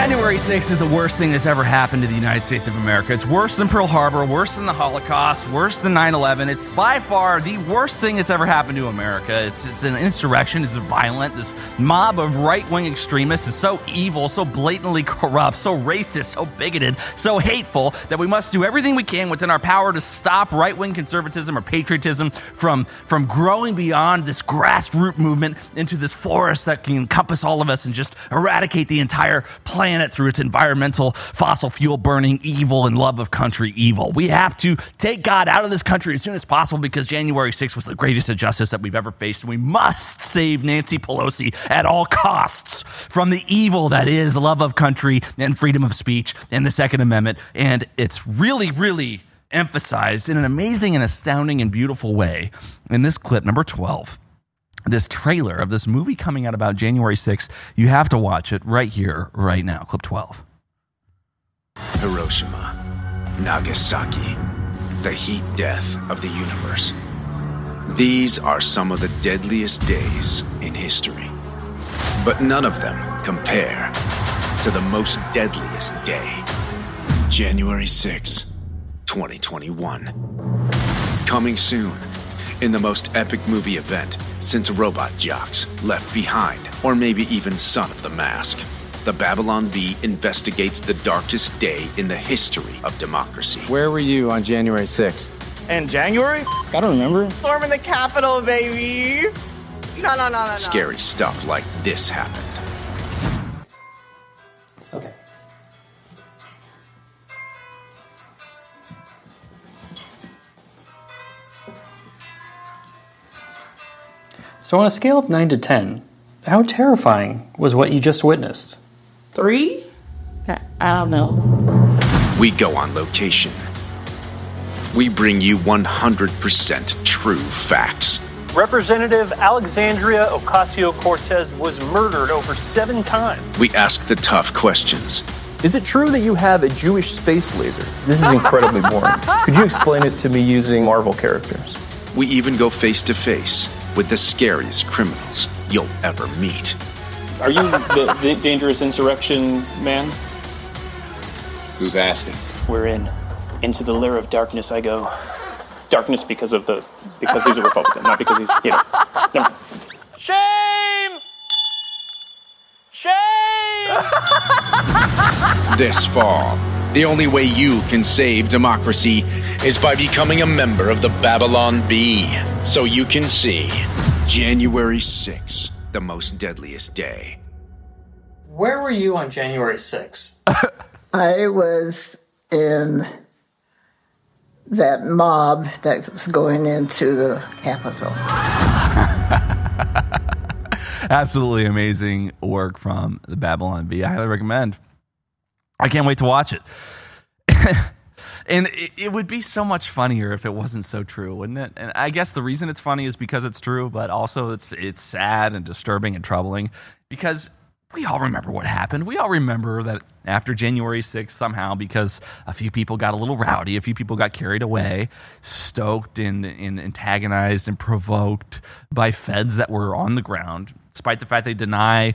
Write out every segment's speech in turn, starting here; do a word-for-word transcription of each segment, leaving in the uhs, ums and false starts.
January sixth is the worst thing that's ever happened to the United States of America. It's worse than Pearl Harbor, worse than the Holocaust, worse than nine eleven. It's by far the worst thing that's ever happened to America. It's it's an insurrection. It's violent. This mob of right-wing extremists is so evil, so blatantly corrupt, so racist, so bigoted, so hateful that we must do everything we can within our power to stop right-wing conservatism or patriotism from, from growing beyond this grassroots movement into this forest that can encompass all of us and just eradicate the entire planet through its environmental, fossil fuel burning evil and love of country evil. We have to take God out of this country as soon as possible because January sixth was the greatest injustice that we've ever faced. And we must save Nancy Pelosi at all costs from the evil that is the love of country and freedom of speech and the Second Amendment. And it's really, really emphasized in an amazing and astounding and beautiful way in this clip, number twelve. This trailer of this movie coming out about January sixth. You have to watch it right here, right now. Clip twelve. Hiroshima, Nagasaki, the heat death of the universe. These are some of the deadliest days in history. But none of them compare to the most deadliest day. January sixth, twenty twenty-one. Coming soon in the most epic movie event since Robot Jocks, Left Behind, or maybe even Son of the Mask. The Babylon Bee investigates the darkest day in the history of democracy. Where were you on January sixth? In January? I don't remember. Storming the Capitol, baby. No, no, no, no, no. Scary stuff like this happened. Okay. So on a scale of nine to ten, how terrifying was what you just witnessed? Three? I don't know. We go on location. We bring you one hundred percent true facts. Representative Alexandria Ocasio-Cortez was murdered over seven times. We ask the tough questions. Is it true that you have a Jewish space laser? This is incredibly boring. Could you explain it to me using Marvel characters? We even go face to face with the scariest criminals you'll ever meet. Are you the, the dangerous insurrection man? Who's asking? We're in. Into the lair of darkness I go. Darkness because of the because he's a Republican, not because he's, you know. Never. Shame! Shame! This fall, the only way you can save democracy is by becoming a member of the Babylon Bee. So you can see January sixth, the most deadliest day. Where were you on January sixth? I was in that mob that was going into the Capitol. Absolutely amazing work from the Babylon Bee. I highly recommend. I can't wait to watch it. And it, it would be so much funnier if it wasn't so true, wouldn't it? And I guess the reason it's funny is because it's true, but also it's it's sad and disturbing and troubling because we all remember what happened. We all remember that after January sixth, somehow, because a few people got a little rowdy, a few people got carried away, stoked and, and antagonized and provoked by feds that were on the ground, despite the fact they deny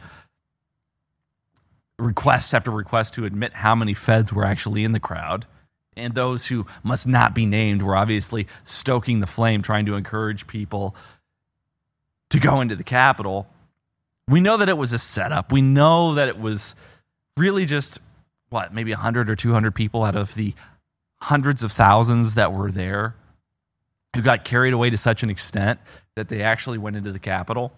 request after request to admit how many feds were actually in the crowd. And those who must not be named were obviously stoking the flame, trying to encourage people to go into the Capitol. We know that it was a setup. We know that it was really just, what, maybe one hundred or two hundred people out of the hundreds of thousands that were there who got carried away to such an extent that they actually went into the Capitol.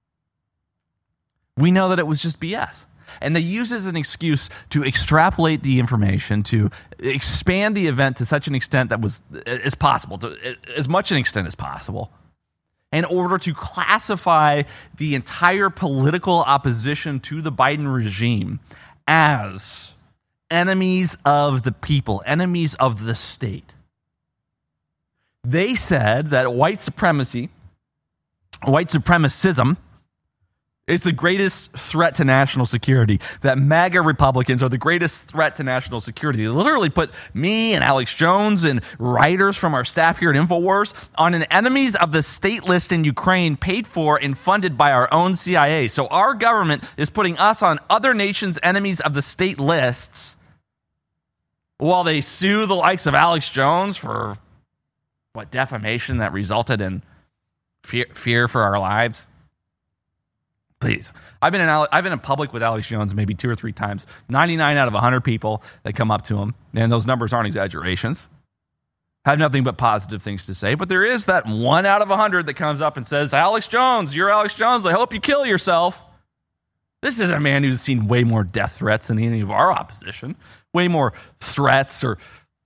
We know that it was just B S. And they use it as an excuse to extrapolate the information, to expand the event to such an extent that was as possible, to as much an extent as possible, in order to classify the entire political opposition to the Biden regime as enemies of the people, enemies of the state. They said that white supremacy, white supremacism, It's the greatest threat to national security. That MAGA Republicans are the greatest threat to national security. They literally put me and Alex Jones and writers from our staff here at InfoWars on an enemies of the state list in Ukraine paid for and funded by our own C I A. So our government is putting us on other nations' enemies of the state lists while they sue the likes of Alex Jones for, what, defamation that resulted in fear, fear for our lives. Please. I've been in I've been in public with Alex Jones maybe two or three times. ninety-nine out of one hundred people that come up to him, and those numbers aren't exaggerations, have nothing but positive things to say. But there is that one out of one hundred that comes up and says, Alex Jones, you're Alex Jones, I hope you kill yourself. This is a man who's seen way more death threats than any of our opposition, way more threats or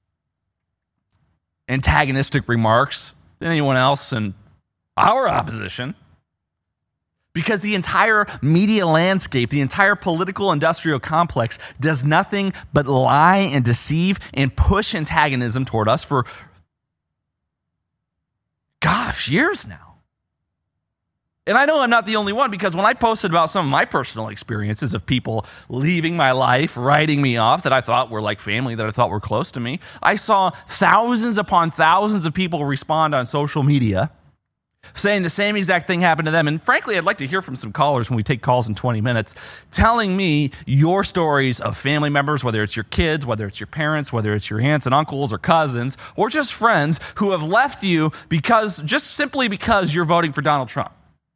antagonistic remarks than anyone else in our opposition. Because the entire media landscape, the entire political industrial complex does nothing but lie and deceive and push antagonism toward us for, gosh, years now. And I know I'm not the only one, because when I posted about some of my personal experiences of people leaving my life, writing me off, that I thought were like family, that I thought were close to me, I saw thousands upon thousands of people respond on social media saying the same exact thing happened to them. And frankly, I'd like to hear from some callers when we take calls in twenty minutes, telling me your stories of family members, whether it's your kids, whether it's your parents, whether it's your aunts and uncles or cousins, or just friends who have left you because, just simply because you're voting for Donald Trump.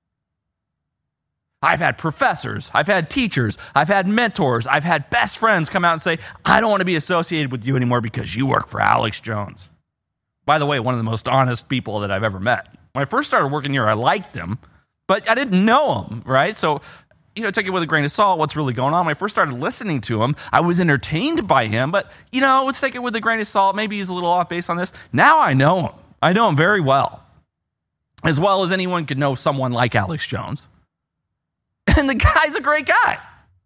I've had professors, I've had teachers, I've had mentors, I've had best friends come out and say, I don't want to be associated with you anymore because you work for Alex Jones. By the way, one of the most honest people that I've ever met. When I first started working here, I liked him, but I didn't know him, right? So, you know, take it with a grain of salt, what's really going on. When I first started listening to him, I was entertained by him, but, you know, let's take it with a grain of salt. Maybe he's a little off base on this. Now I know him. I know him very well, as well as anyone could know someone like Alex Jones. And the guy's a great guy.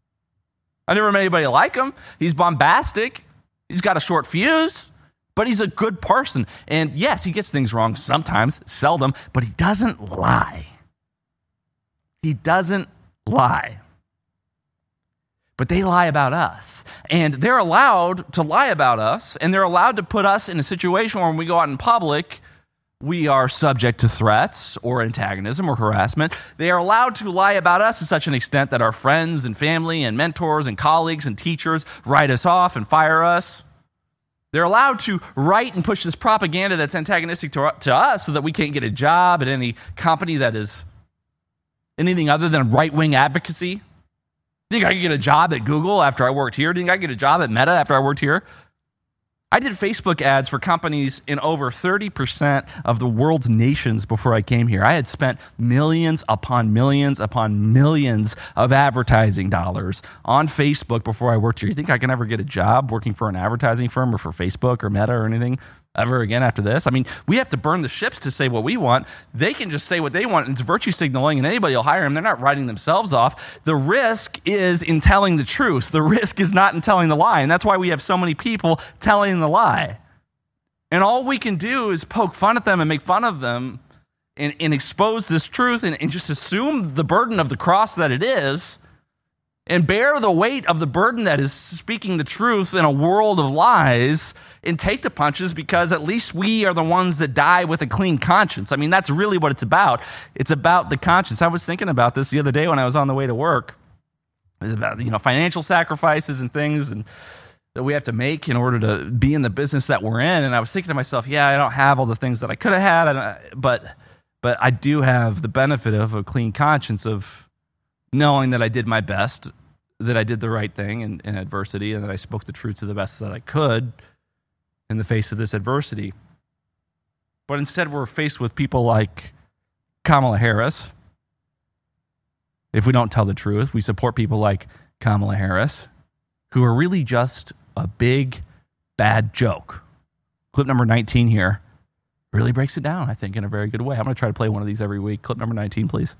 I never met anybody like him. He's bombastic. He's got a short fuse. But he's a good person. And yes, he gets things wrong sometimes, seldom, but he doesn't lie. He doesn't lie. But they lie about us. And they're allowed to lie about us, and they're allowed to put us in a situation where when we go out in public, we are subject to threats or antagonism or harassment. They are allowed to lie about us to such an extent that our friends and family and mentors and colleagues and teachers write us off and fire us. They're allowed to write and push this propaganda that's antagonistic to, to us so that we can't get a job at any company that is anything other than right-wing advocacy. Do you think I could get a job at Google after I worked here? Do you think I could get a job at Meta after I worked here? I did Facebook ads for companies in over thirty percent of the world's nations before I came here. I had spent millions upon millions upon millions of advertising dollars on Facebook before I worked here. You think I can ever get a job working for an advertising firm or for Facebook or Meta or anything ever again after this? I mean, we have to burn the ships to say what we want. They can just say what they want. It's virtue signaling, and anybody will hire them. They're not writing themselves off. The risk is in telling the truth. The risk is not in telling the lie, and that's why we have so many people telling the lie. And all we can do is poke fun at them and make fun of them and, and expose this truth and, and just assume the burden of the cross that it is and bear the weight of the burden that is speaking the truth in a world of lies and take the punches, because at least we are the ones that die with a clean conscience. I mean, that's really what it's about. It's about the conscience. I was thinking about this the other day when I was on the way to work. It's about, you know, financial sacrifices and things and that we have to make in order to be in the business that we're in. And I was thinking to myself, yeah, I don't have all the things that I could have had, but but I do have the benefit of a clean conscience of knowing that I did my best, that I did the right thing in, in adversity, and that I spoke the truth to the best that I could in the face of this adversity. But instead, we're faced with people like Kamala Harris. If we don't tell the truth, we support people like Kamala Harris, who are really just a big, bad joke. Clip number nineteen here really breaks it down, I think, in a very good way. I'm going to try to play one of these every week. Clip number nineteen, please.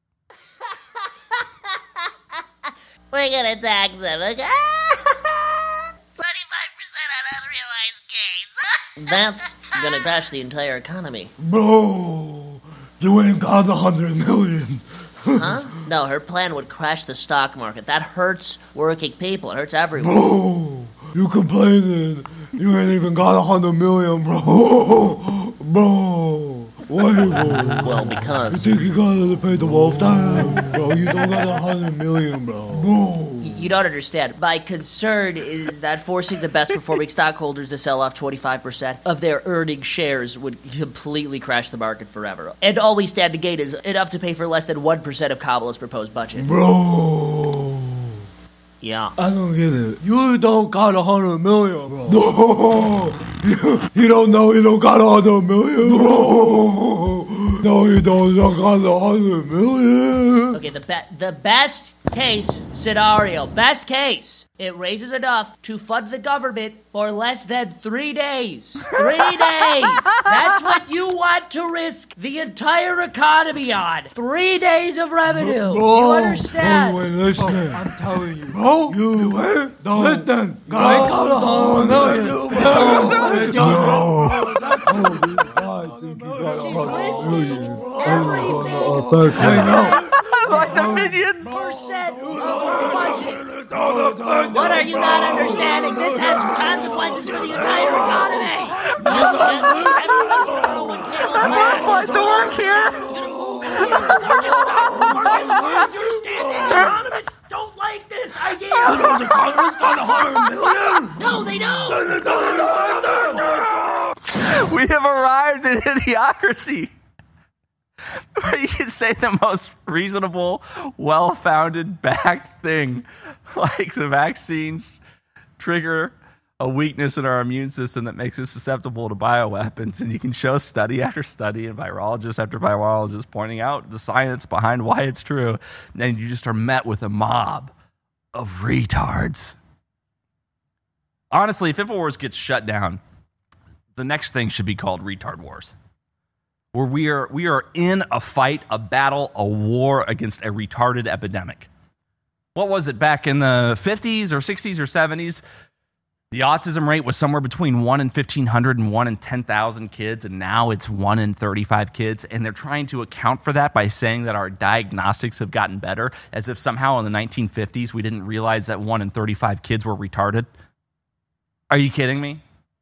We're gonna tax them. Okay? twenty-five percent on unrealized gains. That's gonna crash the entire economy. Bro, you ain't got a hundred million. Huh? No, her plan would crash the stock market. That hurts working people. It hurts everyone. Bro, you complaining. You ain't even got a hundred million, bro. Bro, why, bro? Well, because... You think you gotta pay the wolf down, bro? You don't got a hundred million, bro. Bro. You don't understand. My concern is that forcing the best performing stockholders to sell off twenty-five percent of their earning shares would completely crash the market forever. And all we stand to gain is enough to pay for less than one percent of Kamala's proposed budget. Bro. Yeah. I don't get it. You don't got a hundred million, bro. No. You, you don't know you don't got a hundred million? No. No, you don't, you don't got a hundred million. Okay, the, be- the best case scenario, best case, it raises enough to fund the government for less than three days. Three days! That's what you want to risk the entire economy on. Three days of revenue. Bro, you understand? Bro, wait, listen. Bro, I'm telling you. Bro, you wait. Don't listen. I got a hundred million. No. Everything. I know. Like the minions. Percent of the budget. What are you not understanding? This has consequences for the entire economy. Everyone's four oh one k That's what it's like to work here. It's going to move in here. The largest stock market. You understand that? Economists don't like this idea. The economists got a hundred million. No, they don't. We have arrived at idiocracy. Where you can say the most reasonable, well-founded, backed thing, like the vaccines trigger a weakness in our immune system that makes us susceptible to bioweapons, and you can show study after study and virologist after virologist pointing out the science behind why it's true, and you just are met with a mob of retards. Honestly, if InfoWars gets shut down, the next thing should be called Retard Wars. Where we are we are in a fight, a battle, a war against a retarded epidemic. What was it back in the fifties or sixties or seventies? The autism rate was somewhere between one in fifteen hundred and one in ten thousand kids, and now it's one in thirty-five kids, and they're trying to account for that by saying that our diagnostics have gotten better, as if somehow in the nineteen fifties we didn't realize that one in thirty-five kids were retarded. Are you kidding me?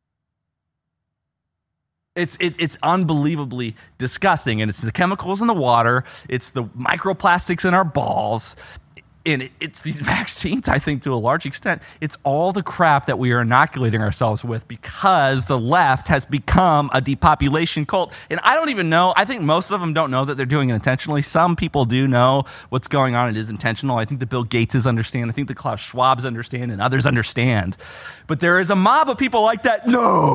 It's it, it's unbelievably disgusting, and it's the chemicals in the water, it's the microplastics in our balls, and it, it's these vaccines, I think, to a large extent. It's all the crap that we are inoculating ourselves with because the left has become a depopulation cult. And I don't even know, I think most of them don't know that they're doing it intentionally. Some people do know what's going on. It is intentional. I think the Bill Gateses understand. I think the Klaus Schwabs understand, and others understand. But there is a mob of people like that.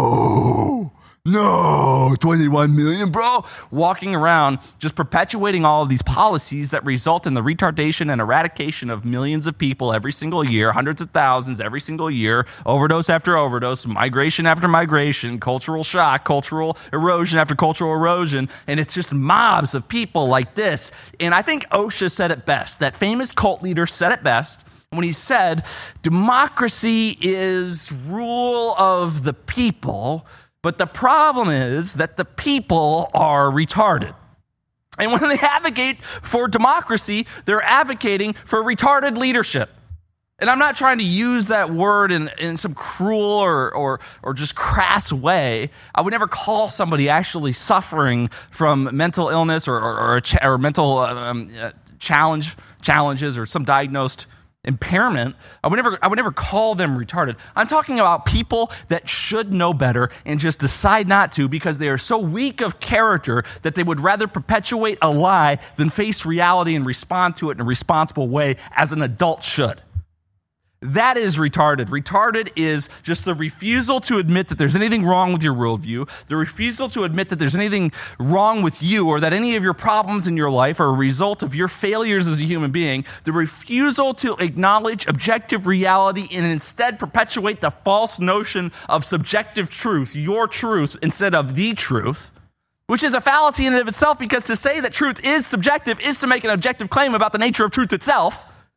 No! No, twenty-one million, bro. Walking around just perpetuating all of these policies that result in the retardation and eradication of millions of people every single year, hundreds of thousands every single year, overdose after overdose, migration after migration, cultural shock, cultural erosion after cultural erosion. And it's just mobs of people like this. And I think OSHA said it best. That famous cult leader said it best when he said, democracy is rule of the people. But the problem is that the people are retarded. And when they advocate for democracy, they're advocating for retarded leadership. And I'm not trying to use that word in, in some cruel or, or, or just crass way. I would never call somebody actually suffering from mental illness or, or, or, a ch- or mental um, uh, challenge challenges or some diagnosed impairment. I would never I would never call them retarded. I'm talking about people that should know better and just decide not to because they are so weak of character that they would rather perpetuate a lie than face reality and respond to it in a responsible way as an adult should. That is retarded. Retarded is just the refusal to admit that there's anything wrong with your worldview, the refusal to admit that there's anything wrong with you or that any of your problems in your life are a result of your failures as a human being, the refusal to acknowledge objective reality and instead perpetuate the false notion of subjective truth, your truth, instead of the truth, which is a fallacy in and of itself because to say that truth is subjective is to make an objective claim about the nature of truth itself.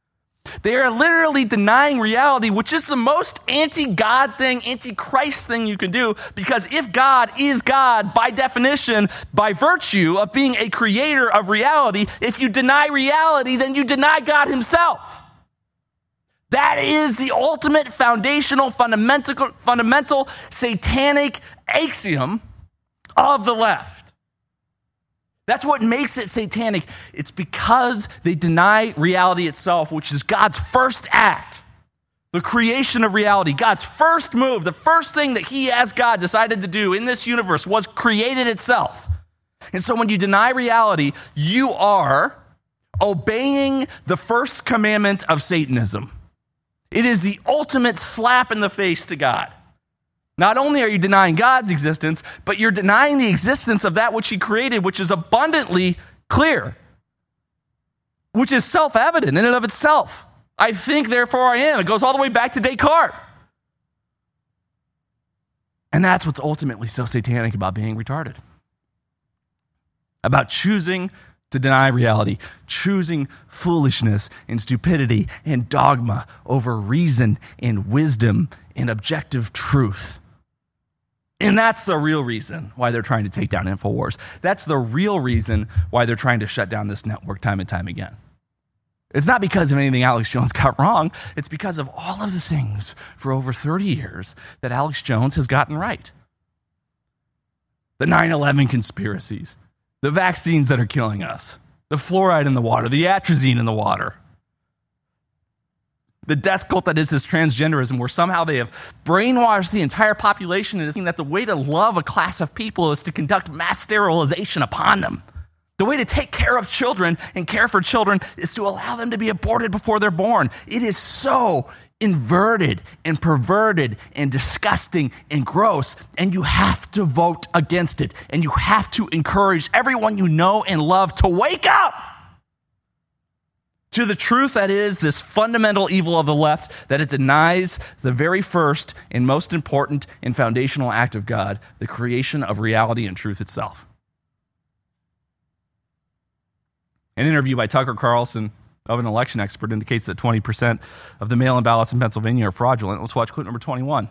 They are literally denying reality, which is the most anti-God thing, anti-Christ thing you can do, because if God is God, by definition, by virtue of being a creator of reality, if you deny reality, then you deny God himself. That is the ultimate foundational, fundamental, fundamental satanic axiom of the left. That's what makes it satanic. It's because they deny reality itself, which is God's first act, the creation of reality. God's first move, the first thing that he as God decided to do in this universe was create it itself. And so when you deny reality, you are obeying the first commandment of Satanism. It is the ultimate slap in the face to God. Not only are you denying God's existence, but you're denying the existence of that which he created, which is abundantly clear, which is self-evident in and of itself. I think, therefore I am. It goes all the way back to Descartes. And that's what's ultimately so satanic about being retarded. About choosing to deny reality, choosing foolishness and stupidity and dogma over reason and wisdom and objective truth. And that's the real reason why they're trying to take down InfoWars. That's the real reason why they're trying to shut down this network time and time again. It's not because of anything Alex Jones got wrong. It's because of all of the things for over thirty years that Alex Jones has gotten right. The nine eleven conspiracies, the vaccines that are killing us, the fluoride in the water, the atrazine in the water, the death cult that is this transgenderism, where somehow they have brainwashed the entire population into thinking that the way to love a class of people is to conduct mass sterilization upon them. The way to take care of children and care for children is to allow them to be aborted before they're born. It is so inverted and perverted and disgusting and gross, and you have to vote against it. And you have to encourage everyone you know and love to wake up to the truth that is this fundamental evil of the left, that it denies the very first and most important and foundational act of God, the creation of reality and truth itself. An interview by Tucker Carlson of an election expert indicates that twenty percent of the mail-in ballots in Pennsylvania are fraudulent. Let's watch clip number twenty-one.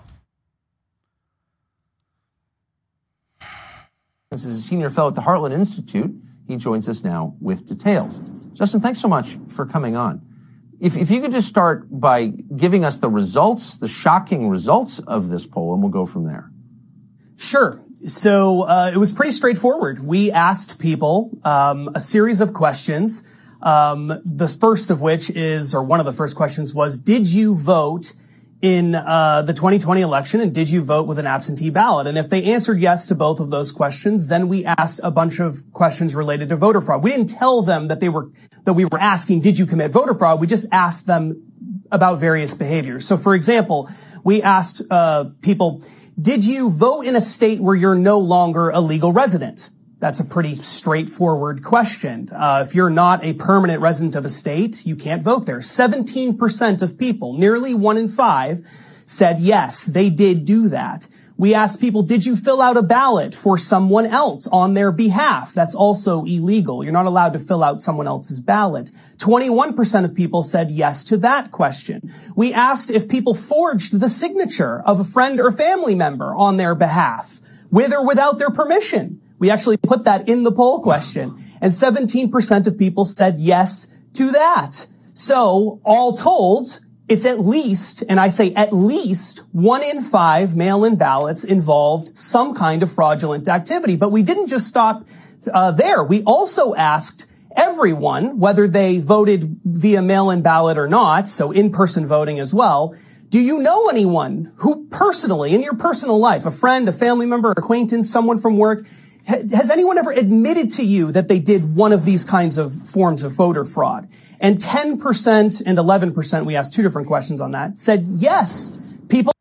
This is a senior fellow at the Heartland Institute. He joins us now with details. Justin, thanks so much for coming on. If, if you could just start by giving us the results, the shocking results of this poll, and we'll go from there. Sure. So uh, it was pretty straightforward. We asked people um, a series of questions. Um, the first of which is, or one of the first questions was, did you vote in uh the twenty twenty election, and did you vote with an absentee ballot? And if they answered yes to both of those questions, then we asked a bunch of questions related to voter fraud. We didn't tell them that they were that we were asking, did you commit voter fraud? We just asked them about various behaviors. So, for example, we asked uh people, did you vote in a state where you're no longer a legal resident? That's a pretty straightforward question. Uh, if you're not a permanent resident of a state, you can't vote there. seventeen percent of people, nearly one in five, said yes, they did do that. We asked people, did you fill out a ballot for someone else on their behalf? That's also illegal. You're not allowed to fill out someone else's ballot. twenty-one percent of people said yes to that question. We asked if people forged the signature of a friend or family member on their behalf, with or without their permission. We actually put that in the poll question, and seventeen percent of people said yes to that. So, all told, it's at least, and I say at least, one in five mail-in ballots involved some kind of fraudulent activity. But we didn't just stop uh, there. We also asked everyone, whether they voted via mail-in ballot or not, so in-person voting as well, do you know anyone who personally, in your personal life, a friend, a family member, acquaintance, someone from work, has anyone ever admitted to you that they did one of these kinds of forms of voter fraud? And ten percent and eleven percent, we asked two different questions on that, said yes, people.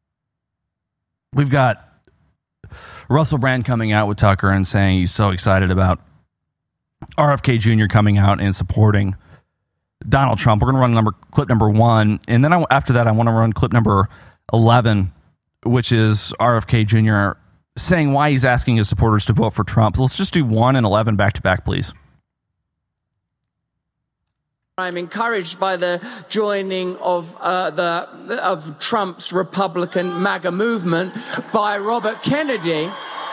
We've got Russell Brand coming out with Tucker and saying he's so excited about R F K Junior coming out and supporting Donald Trump. We're going to run number clip number one. And then I, after that, I want to run clip number eleven, which is R F K Junior saying why he's asking his supporters to vote for Trump. Let's just do one and eleven back to back, please. I'm encouraged by the joining of uh, the of Trump's Republican MAGA movement by Robert Kennedy.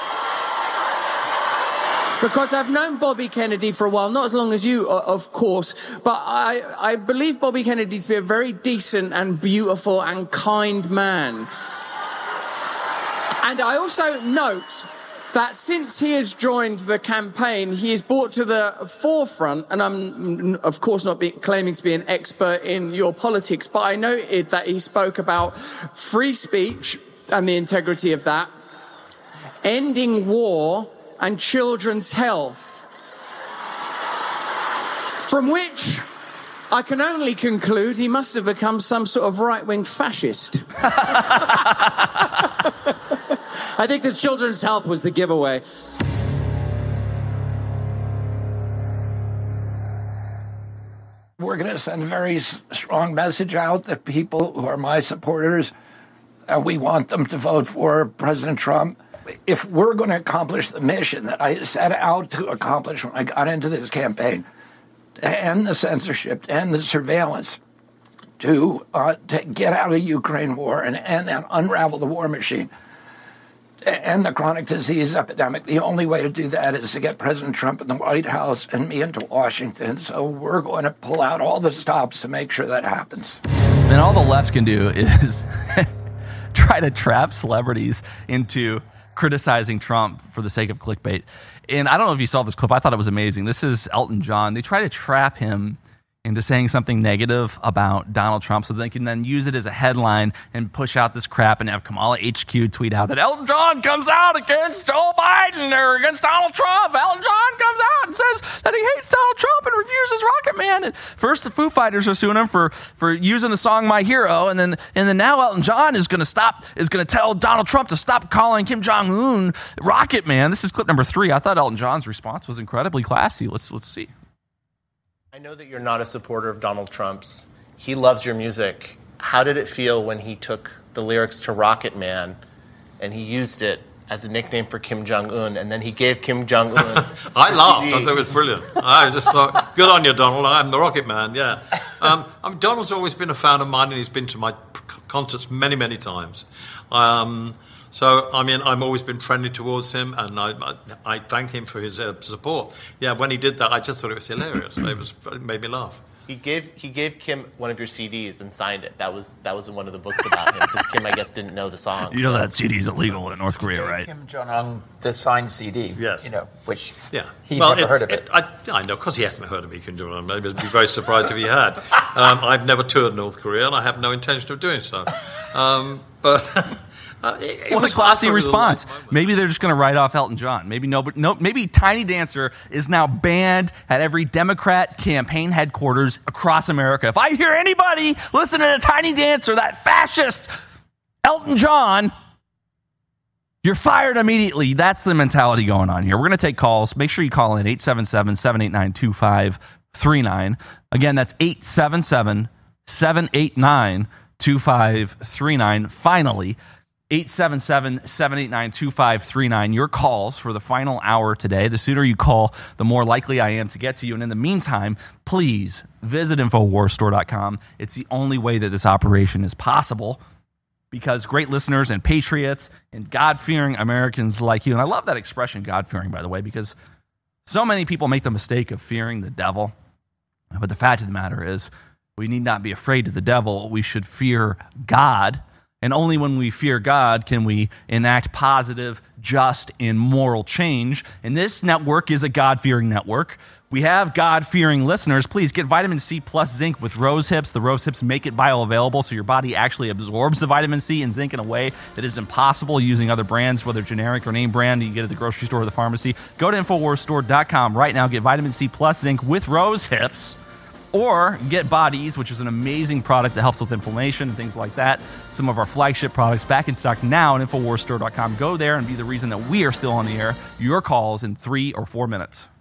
Because I've known Bobby Kennedy for a while, not as long as you, of course, but I, I believe Bobby Kennedy to be a very decent and beautiful and kind man. And I also note that since he has joined the campaign, he is brought to the forefront, and I'm, of course, not be, claiming to be an expert in your politics, but I noted that he spoke about free speech and the integrity of that, ending war, and children's health. From which I can only conclude he must have become some sort of right-wing fascist. I think the children's health was the giveaway. We're going to send a very strong message out that people who are my supporters, uh, we want them to vote for President Trump. If we're going to accomplish the mission that I set out to accomplish when I got into this campaign, to end the censorship, to end the surveillance, to, uh, to get out of the Ukraine war and, and, and unravel the war machine, to end the chronic disease epidemic, the only way to do that is to get President Trump in the White House and me into Washington. So we're going to pull out all the stops to make sure that happens. And all the left can do is try to trap celebrities into criticizing Trump for the sake of clickbait. And I don't know if you saw this clip. I thought it was amazing. This is Elton John. They try to trap him into saying something negative about Donald Trump so they can then use it as a headline and push out this crap and have Kamala H Q tweet out that Elton John comes out against Joe Biden or against Donald Trump. Elton John comes out and says that he hates Donald Trump and refuses Rocket Man. And first the Foo Fighters are suing him for, for using the song My Hero, and then and then now Elton John is going to stop is going to tell Donald Trump to stop calling Kim Jong-un Rocket Man. This is clip number three. I thought Elton John's response was incredibly classy. Let's let's see. I know that you're not a supporter of Donald Trump's. He loves your music. How did it feel when he took the lyrics to Rocket Man and he used it as a nickname for Kim Jong-un, and then he gave Kim Jong-un I laughed. I thought it was brilliant. I just thought, good on you, Donald. I'm the Rocket Man, yeah. Um, I mean, Donald's always been a fan of mine, and he's been to my concerts many, many times. Um, So, I mean, I've always been friendly towards him, and I, I, I thank him for his uh, support. Yeah, when he did that, I just thought it was hilarious. It, was, it made me laugh. He gave he gave Kim one of your C Ds and signed it. That was that was in one of the books about him, because Kim, I guess, didn't know the song. You know so. That C D is illegal in North Korea, right? Kim Jong-un, the signed C D. Yes. You know, which yeah. he well, never it, heard of it. it I, I know, because he hasn't heard of me, Kim Jong-un. I'd be very surprised if he had. Um, I've never toured North Korea, and I have no intention of doing so. Um, but... Uh, it, what it a classy response. Maybe they're just going to write off Elton John. Maybe no, but no, maybe Tiny Dancer is now banned at every Democrat campaign headquarters across America. If I hear anybody listening to Tiny Dancer, that fascist Elton John, you're fired immediately. That's the mentality going on here. We're going to take calls. Make sure you call in eight seven seven, seven eight nine, two five three nine. Again, that's eight seven seven, seven eight nine, two five three nine. Finally, eight seven seven, seven eight nine, two five three nine. Your calls for the final hour today. The sooner you call, the more likely I am to get to you. And in the meantime, please visit Infowars Store dot com. It's the only way that this operation is possible, because great listeners and patriots and God-fearing Americans like you, and I love that expression, God-fearing, by the way, because so many people make the mistake of fearing the devil. But the fact of the matter is, we need not be afraid of the devil. We should fear God. And only when we fear God can we enact positive, just, and moral change. And this network is a God-fearing network. We have God-fearing listeners. Please get vitamin C plus zinc with Rose Hips. The Rose Hips make it bioavailable, so your body actually absorbs the vitamin C and zinc in a way that is impossible using other brands, whether generic or name brand. You can get it at the grocery store or the pharmacy. Go to Infowars Store dot com right now. Get vitamin C plus zinc with Rose Hips. Or get Bodies, which is an amazing product that helps with inflammation and things like that. Some of our flagship products back in stock now at Infowars Store dot com. Go there and be the reason that we are still on the air. Your calls in three or four minutes.